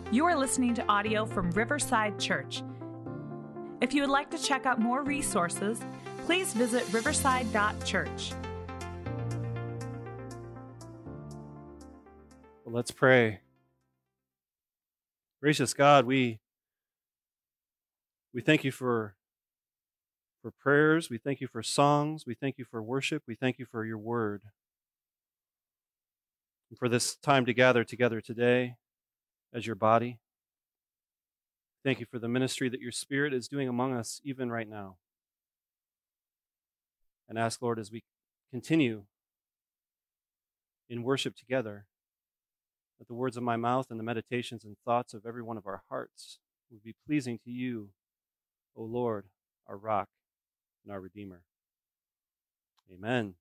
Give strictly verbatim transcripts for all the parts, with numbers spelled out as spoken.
You are listening to audio from Riverside Church. If you would like to check out more resources, please visit riverside dot church. Well, let's pray. Gracious God, we we thank you for for prayers. We thank you for songs. We thank you for worship. We thank you for your word. And for this time to gather together today as your body. Thank you for the ministry that your Spirit is doing among us even right now. And ask, Lord, as we continue in worship together, that the words of my mouth and the meditations and thoughts of every one of our hearts would be pleasing to you, O Lord, our rock and our Redeemer. Amen.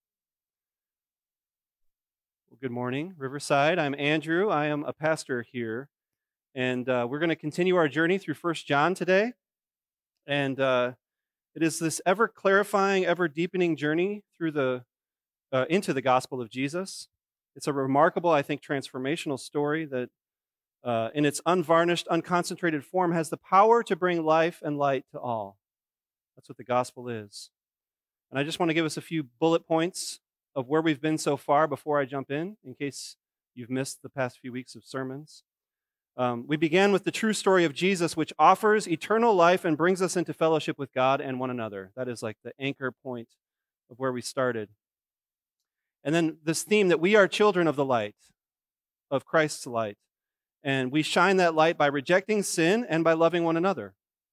Well, good morning, Riverside. I'm Andrew. I am a pastor here, and uh, we're going to continue our journey through First John today. And uh, it is this ever-clarifying, ever-deepening journey through the uh, into the gospel of Jesus. It's a remarkable, I think, transformational story that, uh, in its unvarnished, unconcentrated form, has the power to bring life and light to all. That's what the gospel is. And I just want to give us a few bullet points of where we've been so far before I jump in, in case you've missed the past few weeks of sermons. Um, we began with the true story of Jesus, which offers eternal life and brings us into fellowship with God and one another. That is like the anchor point of where we started. And then this theme that we are children of the light, of Christ's light. And we shine that light by rejecting sin and by loving one another.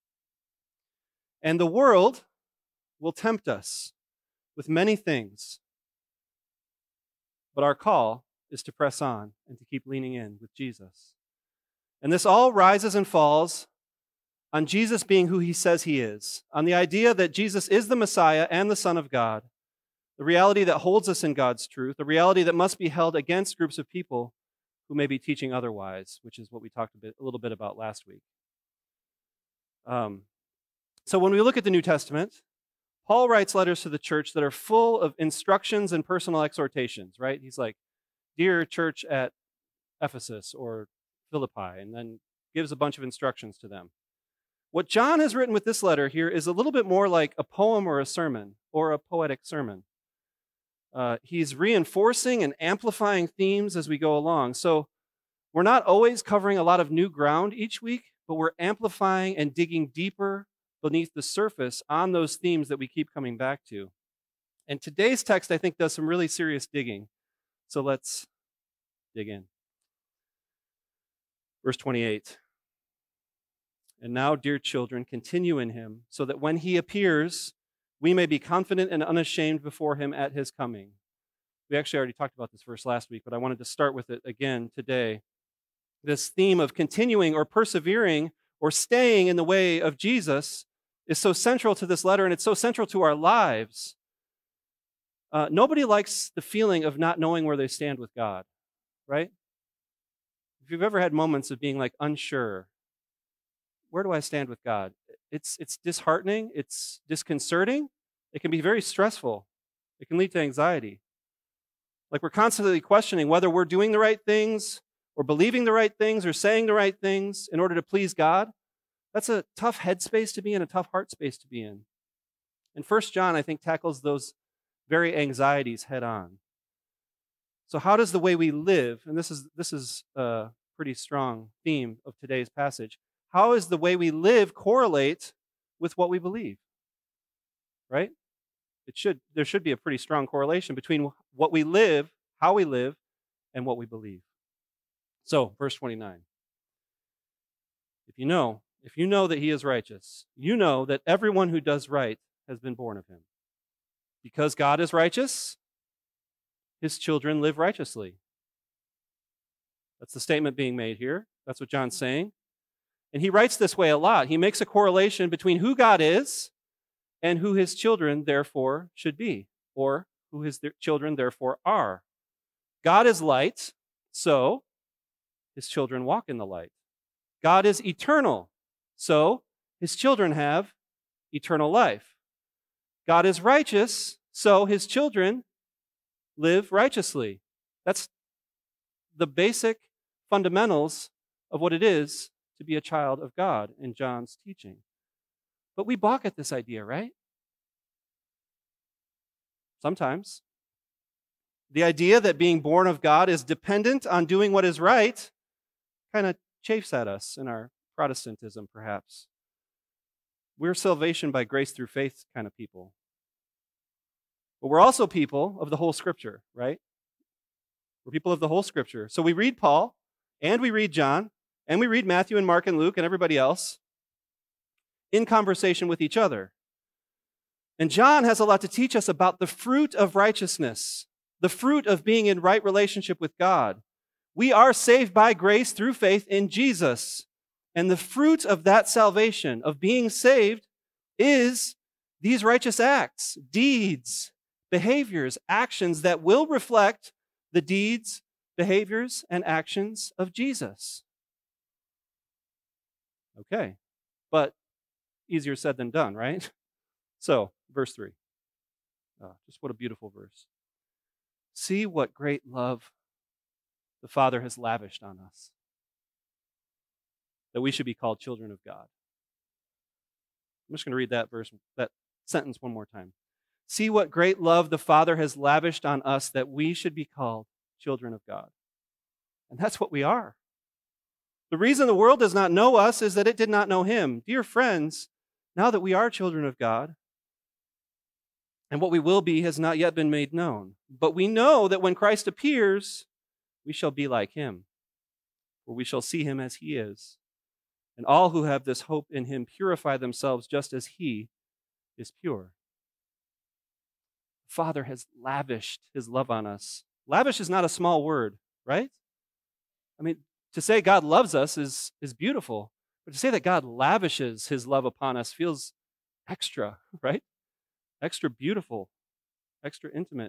And the world will tempt us with many things. But our call is to press on and to keep leaning in with Jesus. And this all rises and falls on Jesus being who he says he is, on the idea that Jesus is the Messiah and the Son of God, the reality that holds us in God's truth, the reality that must be held against groups of people who may be teaching otherwise, which is what we talked a, bit, a little bit about last week. Um, so when we look at the New Testament, Paul writes letters to the church that are full of instructions and personal exhortations, right? He's like, dear church at Ephesus or Philippi, and then gives a bunch of instructions to them. What John has written with this letter here is a little bit more like a poem or a sermon, or a poetic sermon. Uh, he's reinforcing and amplifying themes as we go along. So we're not always covering a lot of new ground each week, but we're amplifying and digging deeper beneath the surface on those themes that we keep coming back to. And today's text, I think, does some really serious digging. So let's dig in. Verse twenty-eight. And now, dear children, continue in him, so that when he appears, we may be confident and unashamed before him at his coming. We actually already talked about this verse last week, but I wanted to start with it again today. This theme of continuing or persevering or staying in the way of Jesus is so central to this letter, and it's so central to our lives. Uh, nobody likes the feeling of not knowing where they stand with God, right? If you've ever had moments of being like unsure, where do I stand with God? It's, it's disheartening, it's disconcerting, it can be very stressful, it can lead to anxiety. Like we're constantly questioning whether we're doing the right things, or believing the right things, or saying the right things in order to please God. That's a tough headspace to be in, a tough heart space to be in. And First John, I think, tackles those very anxieties head on. So how does the way we live, and this is this is a pretty strong theme of today's passage, how does the way we live correlate with what we believe? Right? It should there should be a pretty strong correlation between what we live, how we live, and what we believe. So, verse twenty-nine. If you know, if you know that he is righteous, you know that everyone who does right has been born of him. Because God is righteous, his children live righteously. That's the statement being made here. That's what John's saying. And he writes this way a lot. He makes a correlation between who God is and who his children, therefore, should be, or who his children, therefore, are. God is light, so his children walk in the light. God is eternal, so his children have eternal life. God is righteous, so his children live righteously. That's the basic fundamentals of what it is to be a child of God in John's teaching. But we balk at this idea, right? Sometimes. The idea that being born of God is dependent on doing what is right kind of chafes at us in our Protestantism, perhaps. We're salvation by grace through faith kind of people. But we're also people of the whole Scripture, right? We're people of the whole Scripture. So we read Paul, and we read John, and we read Matthew and Mark and Luke and everybody else in conversation with each other. And John has a lot to teach us about the fruit of righteousness, the fruit of being in right relationship with God. We are saved by grace through faith in Jesus. And the fruit of that salvation, of being saved, is these righteous acts, deeds, behaviors, actions that will reflect the deeds, behaviors, and actions of Jesus. Okay, but easier said than done, right? So, verse three. Oh, just what a beautiful verse. See what great love the Father has lavished on us, that we should be called children of God. I'm just going to read that verse, that sentence one more time. See what great love the Father has lavished on us, that we should be called children of God. And that's what we are. The reason the world does not know us is that it did not know Him. Dear friends, now that we are children of God, and what we will be has not yet been made known. But we know that when Christ appears, we shall be like Him, for we shall see Him as He is. And all who have this hope in Him purify themselves just as He is pure. The Father has lavished His love on us. Lavish is not a small word, right? I mean, to say God loves us is, is beautiful, but to say that God lavishes His love upon us feels extra, right? Extra beautiful, extra intimate.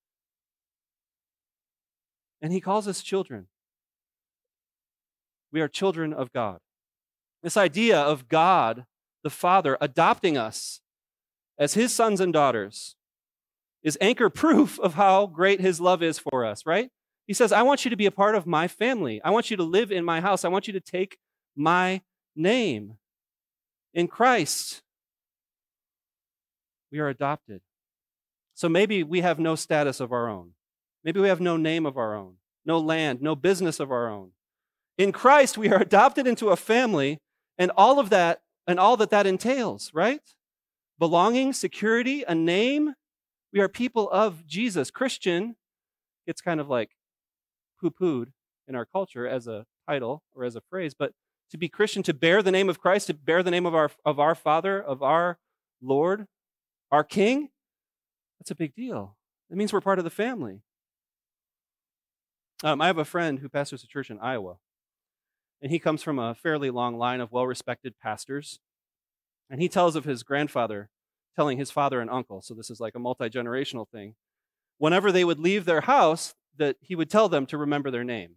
And He calls us children. We are children of God. This idea of God, the Father, adopting us as His sons and daughters is anchor proof of how great His love is for us, right? He says, I want you to be a part of my family. I want you to live in my house. I want you to take my name. In Christ, we are adopted. So maybe we have no status of our own. Maybe we have no name of our own, no land, no business of our own. In Christ, we are adopted into a family, and all of that, and all that that entails, right? Belonging, security, a name. We are people of Jesus. Christian, it's kind of like poo-pooed in our culture as a title or as a phrase, but to be Christian, to bear the name of Christ, to bear the name of our, of our Father, of our Lord, our King, that's a big deal. It means we're part of the family. Um, I have a friend who pastors a church in Iowa, and he comes from a fairly long line of well-respected pastors, and he tells of his grandfather telling his father and uncle, so this is like a multi-generational thing, whenever they would leave their house, that he would tell them to remember their name.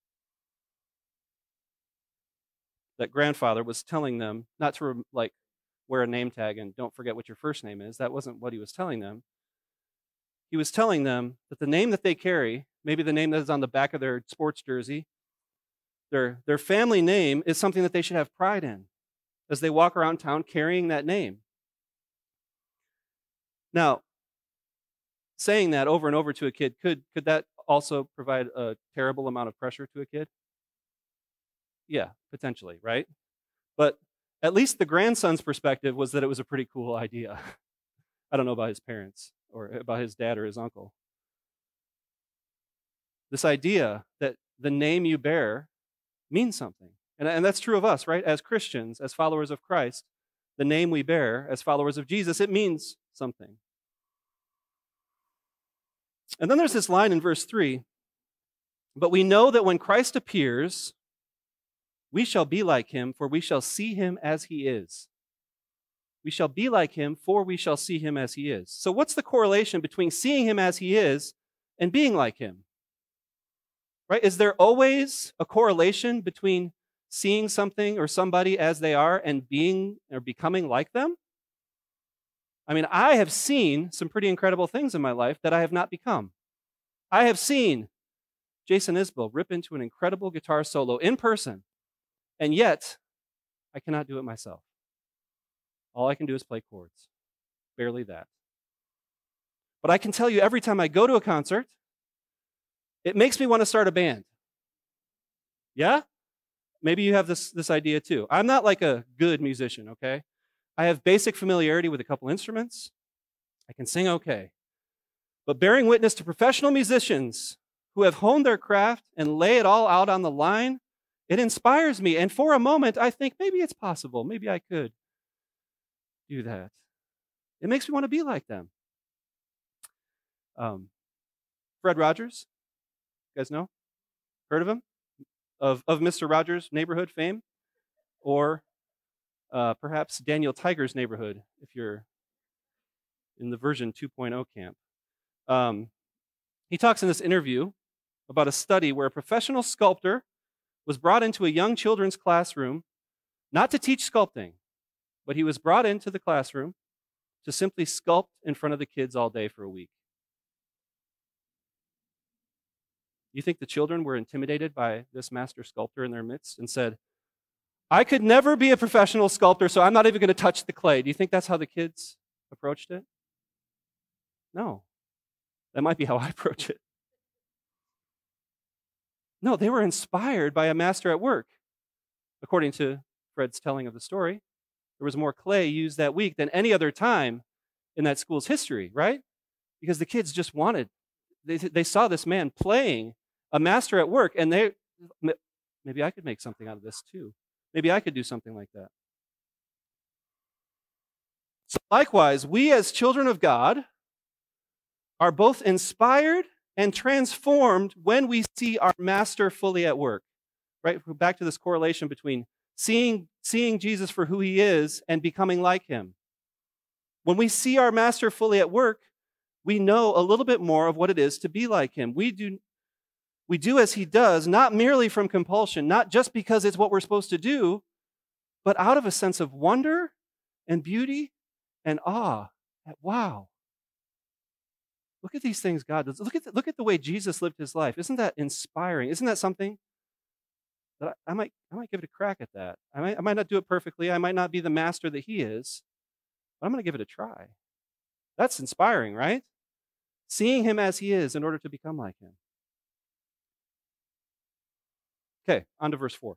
That grandfather was telling them not to like wear a name tag and don't forget what your first name is. That wasn't what he was telling them. He was telling them that the name that they carry, maybe the name that is on the back of their sports jersey, their, their family name is something that they should have pride in as they walk around town carrying that name. Now, saying that over and over to a kid, could, could that also provide a terrible amount of pressure to a kid? Yeah, potentially, right? But at least the grandson's perspective was that it was a pretty cool idea. I don't know about his parents or about his dad or his uncle. This idea that the name you bear means something. And, and that's true of us, right? As Christians, as followers of Christ, the name we bear as followers of Jesus, it means something. And then there's this line in verse three, but we know that when Christ appears, we shall be like Him, for we shall see Him as He is. We shall be like Him, for we shall see Him as He is. So what's the correlation between seeing Him as He is and being like Him? Right? Is there always a correlation between seeing something or somebody as they are and being or becoming like them? I mean, I have seen some pretty incredible things in my life that I have not become. I have seen Jason Isbell rip into an incredible guitar solo in person, And yet, I cannot do it myself. All I can do is play chords. Barely that. But I can tell you, every time I go to a concert, it makes me want to start a band. Yeah? Maybe you have this, this idea too. I'm not like a good musician, okay? I have basic familiarity with a couple instruments. I can sing okay. But bearing witness to professional musicians who have honed their craft and lay it all out on the line, it inspires me. And for a moment, I think maybe it's possible. Maybe I could do that. It makes me want to be like them. Um, Fred Rogers, you guys know? Heard of him? Of, of Mister Rogers' Neighborhood fame? Or uh, perhaps Daniel Tiger's Neighborhood, if you're in the version two point oh camp. Um, he talks in this interview about a study where a professional sculptor was brought into a young children's classroom, not to teach sculpting, but he was brought into the classroom to simply sculpt in front of the kids all day for a week. You think the children were intimidated by this master sculptor in their midst and said, I could never be a professional sculptor, so I'm not even going to touch the clay. Do you think that's how the kids approached it? No. That might be how I approach it. No, they were inspired by a master at work. According to Fred's telling of the story, there was more clay used that week than any other time in that school's history, right? Because the kids just wanted, they, they saw this man playing a master at work, and they, maybe I could make something out of this too. Maybe I could do something like that. So likewise, we as children of God are both inspired and transformed when we see our master fully at work. Right? Back to this correlation between seeing, seeing Jesus for who he is and becoming like him. When we see our master fully at work, we know a little bit more of what it is to be like him. We do, we do as he does, not merely from compulsion, not just because it's what we're supposed to do, but out of a sense of wonder and beauty and awe. At, wow. Look at these things God does. Look at the, look at the way Jesus lived his life. Isn't that inspiring? Isn't that something that I, I might I might give it a crack at that? I might I might not do it perfectly. I might not be the master that he is, but I'm going to give it a try. That's inspiring, right? Seeing him as he is in order to become like him. Okay, on to verse four.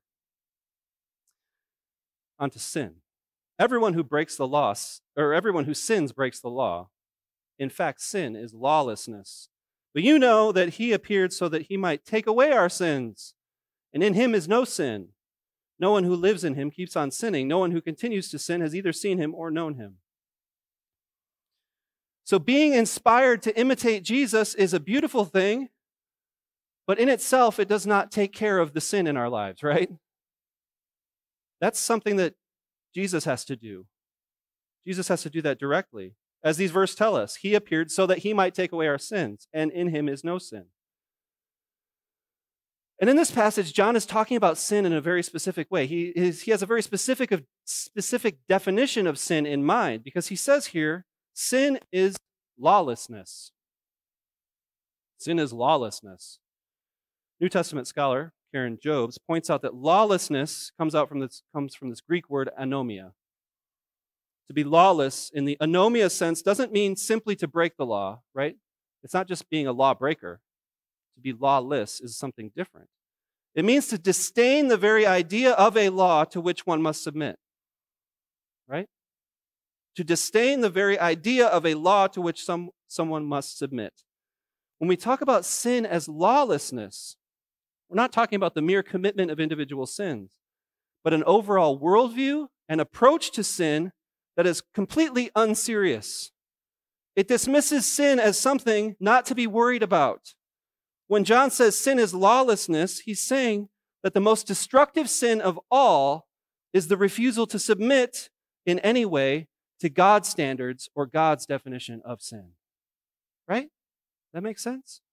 On to sin. Everyone who breaks the law, or everyone who sins breaks the law. In fact, sin is lawlessness. But you know that he appeared so that he might take away our sins. And in him is no sin. No one who lives in him keeps on sinning. No one who continues to sin has either seen him or known him. So being inspired to imitate Jesus is a beautiful thing, but in itself, it does not take care of the sin in our lives, right? That's something that Jesus has to do. Jesus has to do that directly. As these verses tell us, he appeared so that he might take away our sins, and in him is no sin. And in this passage, John is talking about sin in a very specific way. He, is, he has a very specific, of, specific definition of sin in mind, because he says here, sin is lawlessness. Sin is lawlessness. New Testament scholar Karen Jobes points out that lawlessness comes out from this comes from this Greek word anomia. To be lawless in the anomia sense doesn't mean simply to break the law, right? It's not just being a lawbreaker. To be lawless is something different. It means to disdain the very idea of a law to which one must submit, right? To disdain the very idea of a law to which some, someone must submit. When we talk about sin as lawlessness, we're not talking about the mere commitment of individual sins, but an overall worldview and approach to sin that is completely unserious. It dismisses sin as something not to be worried about. When John says sin is lawlessness, he's saying that the most destructive sin of all is the refusal to submit in any way to God's standards or God's definition of sin. Right? That makes sense?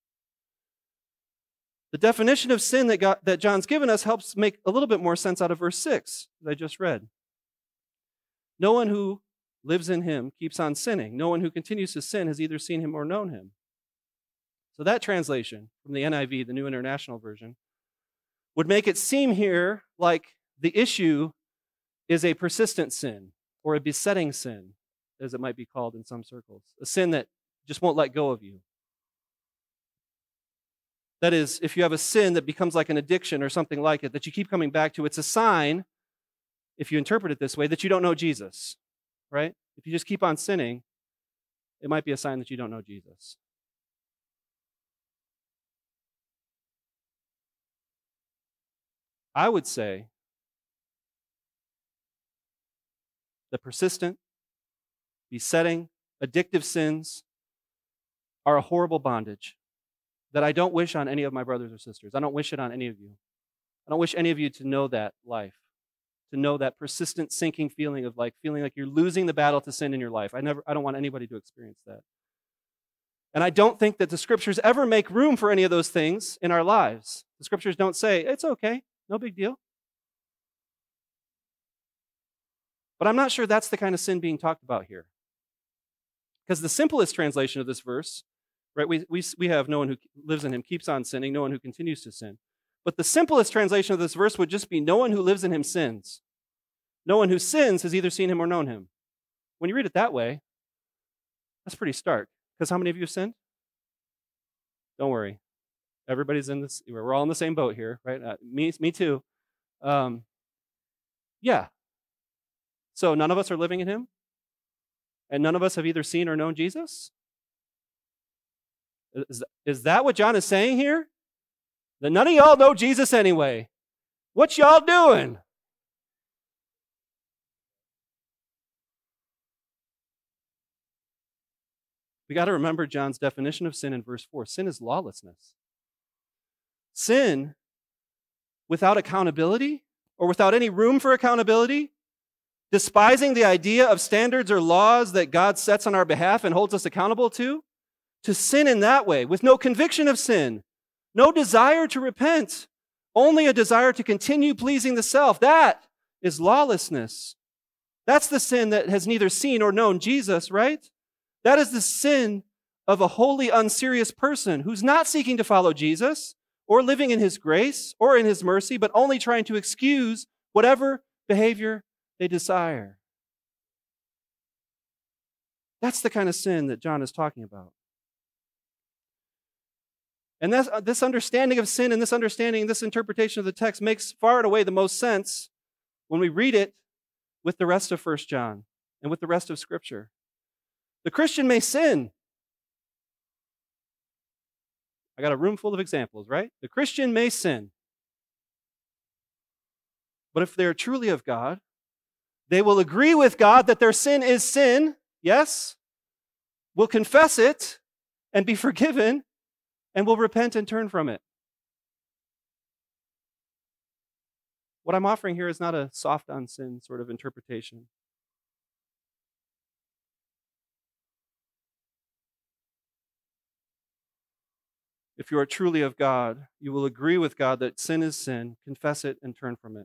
The definition of sin that, God, that John's given us helps make a little bit more sense out of verse six that I just read. No one who lives in him keeps on sinning. No one who continues to sin has either seen him or known him. So that translation from the N I V, the New International Version, would make it seem here like the issue is a persistent sin or a besetting sin, as it might be called in some circles, a sin that just won't let go of you. That is, if you have a sin that becomes like an addiction or something like it that you keep coming back to, it's a sign, if you interpret it this way, that you don't know Jesus, right? If you just keep on sinning, it might be a sign that you don't know Jesus. I would say the persistent, besetting, addictive sins are a horrible bondage that I don't wish on any of my brothers or sisters. I don't wish it on any of you. I don't wish any of you to know that life, to know that persistent sinking feeling of like feeling like you're losing the battle to sin in your life. I never I don't want anybody to experience that. And I don't think that the scriptures ever make room for any of those things in our lives. The scriptures don't say, it's okay, no big deal. But I'm not sure that's the kind of sin being talked about here. Because the simplest translation of this verse, right, we, we, we have no one who lives in him keeps on sinning, no one who continues to sin. But the simplest translation of this verse would just be, no one who lives in him sins. No one who sins has either seen him or known him. When you read it that way, that's pretty stark. Because how many of you have sinned? Don't worry. Everybody's in this, we're all in the same boat here, right? Uh, me, me too. Um, yeah. So none of us are living in him? And none of us have either seen or known Jesus? Is, is that what John is saying here? That none of y'all know Jesus anyway. What y'all doing? We got to remember John's definition of sin in verse four. Sin is lawlessness. Sin without accountability or without any room for accountability, despising the idea of standards or laws that God sets on our behalf and holds us accountable to, to sin in that way, with no conviction of sin, no desire to repent, only a desire to continue pleasing the self. That is lawlessness. That's the sin that has neither seen or known Jesus, right? That is the sin of a wholly unserious person who's not seeking to follow Jesus or living in his grace or in his mercy, but only trying to excuse whatever behavior they desire. That's the kind of sin that John is talking about. And that's, this understanding of sin and this understanding, this interpretation of the text makes far and away the most sense when we read it with the rest of First John and with the rest of Scripture. The Christian may sin. I got a room full of examples, right? The Christian may sin. But if they're truly of God, they will agree with God that their sin is sin, yes, will confess it and be forgiven, and will repent and turn from it. What I'm offering here is not a soft on sin sort of interpretation. If you are truly of God, you will agree with God that sin is sin, confess it, and turn from it.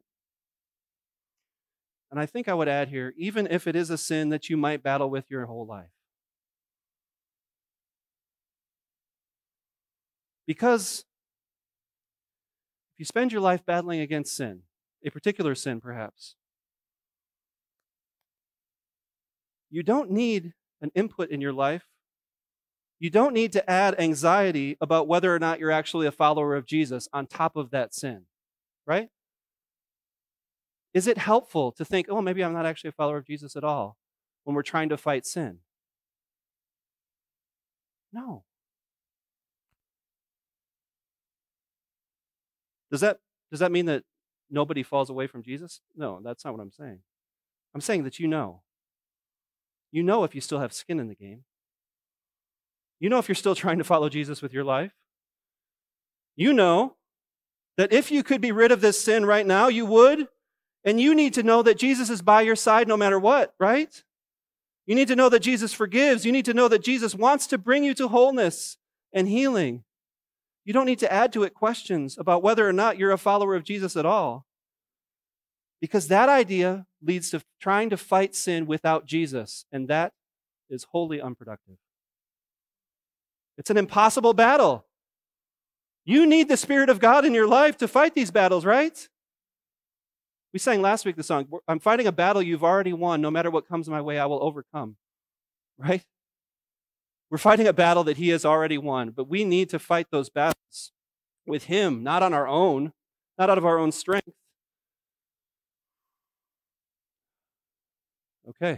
And I think I would add here, even if it is a sin that you might battle with your whole life. Because if you spend your life battling against sin, a particular sin perhaps, you don't need an input in your life. You don't need to add anxiety about whether or not you're actually a follower of Jesus on top of that sin, right? Is it helpful to think, oh, maybe I'm not actually a follower of Jesus at all when we're trying to fight sin? No. Does that, does that mean that nobody falls away from Jesus? No, that's not what I'm saying. I'm saying that you know. You know if you still have skin in the game. You know if you're still trying to follow Jesus with your life. You know that if you could be rid of this sin right now, you would. And you need to know that Jesus is by your side no matter what, right? You need to know that Jesus forgives. You need to know that Jesus wants to bring you to wholeness and healing. You don't need to add to it questions about whether or not you're a follower of Jesus at all. Because that idea leads to trying to fight sin without Jesus, and that is wholly unproductive. It's an impossible battle. You need the Spirit of God in your life to fight these battles, right? We sang last week the song, I'm fighting a battle you've already won. No matter what comes my way, I will overcome. Right? We're fighting a battle that he has already won, but we need to fight those battles with him, not on our own, not out of our own strength. Okay.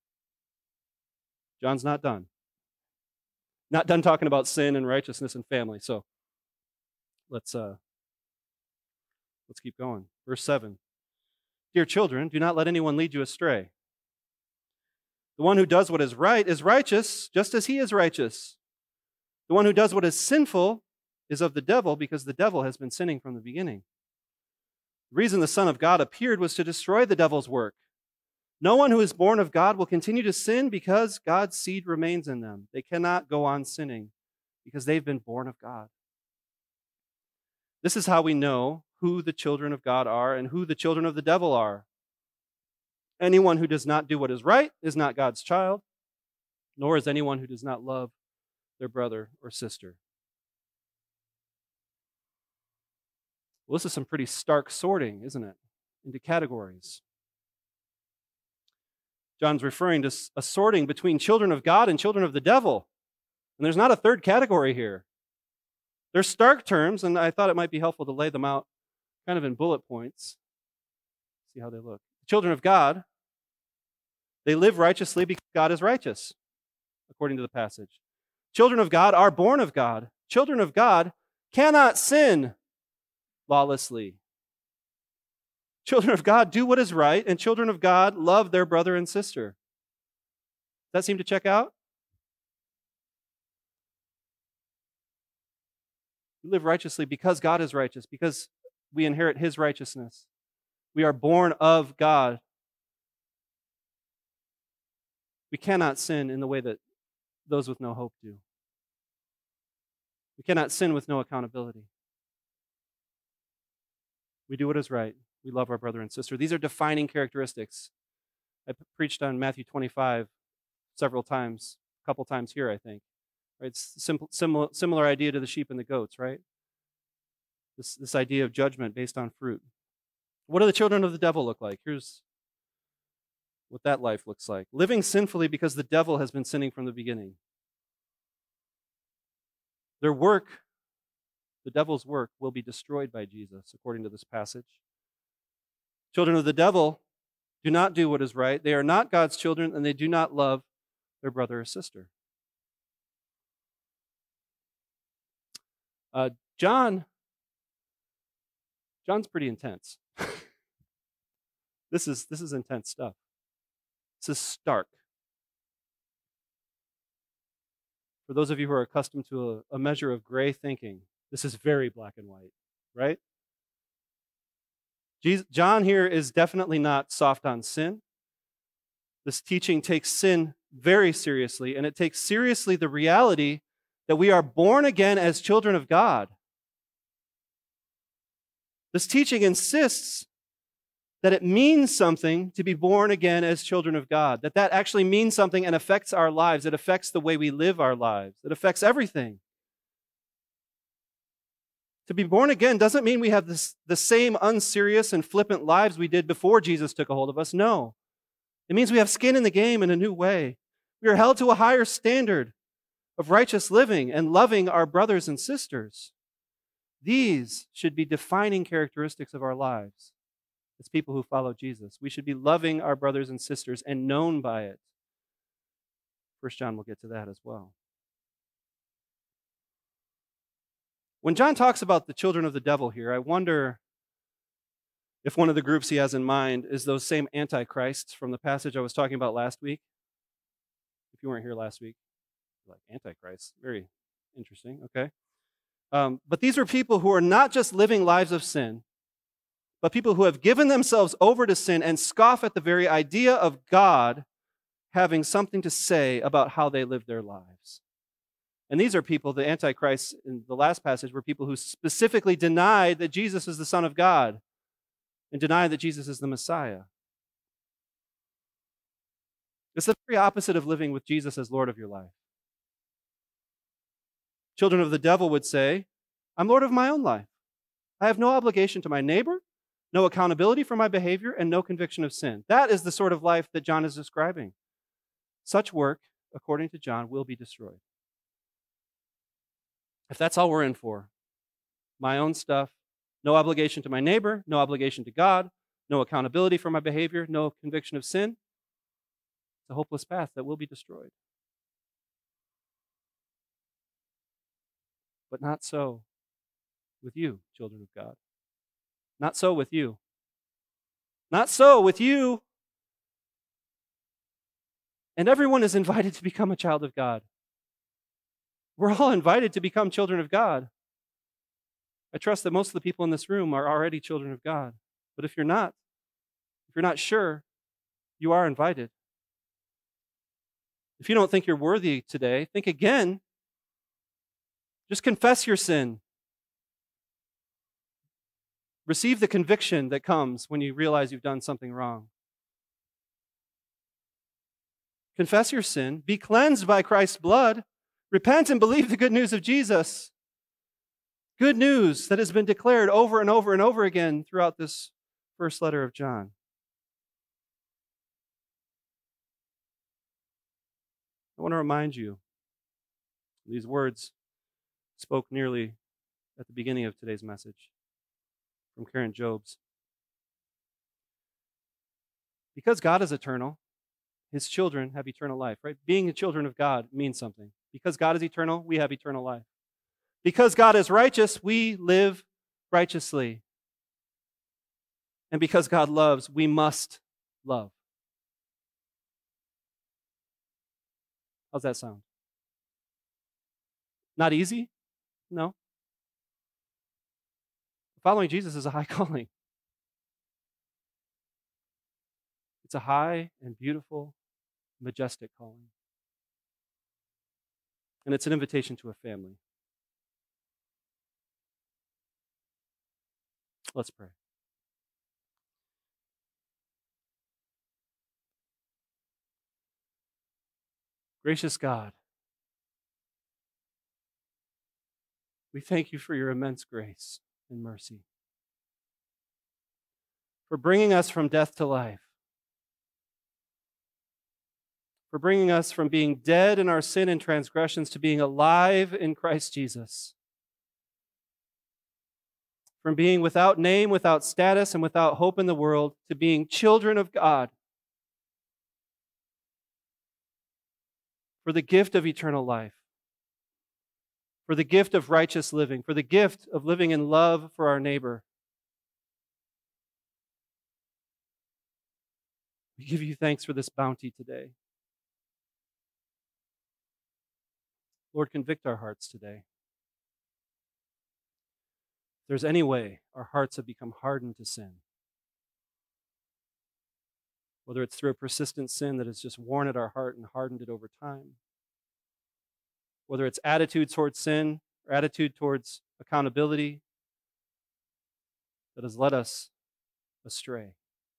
John's not done. Not done talking about sin and righteousness and family. So let's uh, let's keep going. Verse seven. Dear children, do not let anyone lead you astray. The one who does what is right is righteous, just as he is righteous. The one who does what is sinful is of the devil, because the devil has been sinning from the beginning. The reason the Son of God appeared was to destroy the devil's work. No one who is born of God will continue to sin because God's seed remains in them. They cannot go on sinning because they've been born of God. This is how we know who the children of God are and who the children of the devil are. Anyone who does not do what is right is not God's child, nor is anyone who does not love their brother or sister. Well, this is some pretty stark sorting, isn't it, into categories. John's referring to a sorting between children of God and children of the devil. And there's not a third category here. They're stark terms, and I thought it might be helpful to lay them out kind of in bullet points. See how they look. The children of God, they live righteously because God is righteous, according to the passage. Children of God are born of God. Children of God cannot sin lawlessly. Children of God do what is right, and children of God love their brother and sister. Does that seem to check out? We live righteously because God is righteous, because we inherit his righteousness. We are born of God. We cannot sin in the way that those with no hope do. We cannot sin with no accountability. We do what is right. We love our brother and sister. These are defining characteristics. I preached on Matthew twenty-five several times, a couple times here, I think. Right? It's simple, similar, similar idea to the sheep and the goats, right? This, this idea of judgment based on fruit. What do the children of the devil look like? Here's what that life looks like. Living sinfully because the devil has been sinning from the beginning. Their work, the devil's work, will be destroyed by Jesus, according to this passage. Children of the devil do not do what is right. They are not God's children, and they do not love their brother or sister. Uh, John, John's pretty intense. This is, this is intense stuff. This is stark. For those of you who are accustomed to a, a measure of gray thinking, this is very black and white, right? Jesus, John here is definitely not soft on sin. This teaching takes sin very seriously, and it takes seriously the reality that we are born again as children of God. This teaching insists that it means something to be born again as children of God, that that actually means something and affects our lives. It affects the way we live our lives. It affects everything. To be born again doesn't mean we have this, the same unserious and flippant lives we did before Jesus took a hold of us. No. It means we have skin in the game in a new way. We are held to a higher standard of righteous living and loving our brothers and sisters. These should be defining characteristics of our lives as people who follow Jesus. We should be loving our brothers and sisters and known by it. First John will get to that as well. When John talks about the children of the devil here, I wonder if one of the groups he has in mind is those same antichrists from the passage I was talking about last week. If you weren't here last week, like antichrist, very interesting, okay? Um, but these are people who are not just living lives of sin, but people who have given themselves over to sin and scoff at the very idea of God having something to say about how they live their lives. And these are people, the antichrists in the last passage, were people who specifically denied that Jesus is the Son of God and denied that Jesus is the Messiah. It's the very opposite of living with Jesus as Lord of your life. Children of the devil would say, I'm Lord of my own life. I have no obligation to my neighbor, no accountability for my behavior, and no conviction of sin. That is the sort of life that John is describing. Such work, according to John, will be destroyed. If that's all we're in for, my own stuff, no obligation to my neighbor, no obligation to God, no accountability for my behavior, no conviction of sin, it's a hopeless path that will be destroyed. But not so with you, children of God. Not so with you. Not so with you. And everyone is invited to become a child of God. We're all invited to become children of God. I trust that most of the people in this room are already children of God. But if you're not, if you're not sure, you are invited. If you don't think you're worthy today, think again. Just confess your sin. Receive the conviction that comes when you realize you've done something wrong. Confess your sin. Be cleansed by Christ's blood. Repent and believe the good news of Jesus. Good news that has been declared over and over and over again throughout this first letter of John. I want to remind you, these words spoke nearly at the beginning of today's message from Karen Jobes. Because God is eternal, His children have eternal life, right? Being the children of God means something. Because God is eternal, we have eternal life. Because God is righteous, we live righteously. And because God loves, we must love. How's that sound? Not easy? No. Following Jesus is a high calling. It's a high and beautiful, majestic calling. And it's an invitation to a family. Let's pray. Gracious God, we thank you for your immense grace and mercy, for bringing us from death to life, for bringing us from being dead in our sin and transgressions to being alive in Christ Jesus, from being without name, without status, and without hope in the world to being children of God, for the gift of eternal life, for the gift of righteous living, for the gift of living in love for our neighbor. We give you thanks for this bounty today. Lord, convict our hearts today. If there's any way our hearts have become hardened to sin, whether it's through a persistent sin that has just worn at our heart and hardened it over time, whether it's attitude towards sin or attitude towards accountability that has led us astray.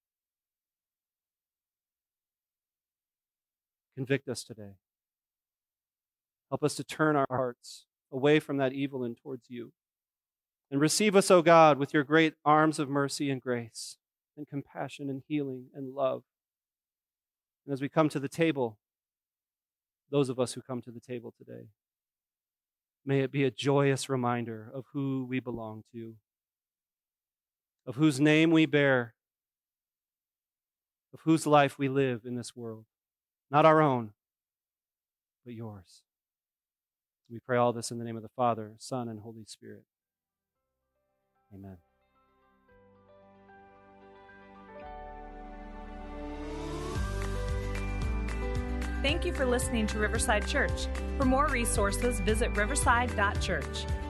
Convict us today. Help us to turn our hearts away from that evil and towards you. And receive us, O God, with your great arms of mercy and grace and compassion and healing and love. And as we come to the table, those of us who come to the table today, may it be a joyous reminder of who we belong to, of whose name we bear, of whose life we live in this world. Not our own, but yours. We pray all this in the name of the Father, Son, and Holy Spirit. Amen. Thank you for listening to Riverside Church. For more resources, visit riverside dot church.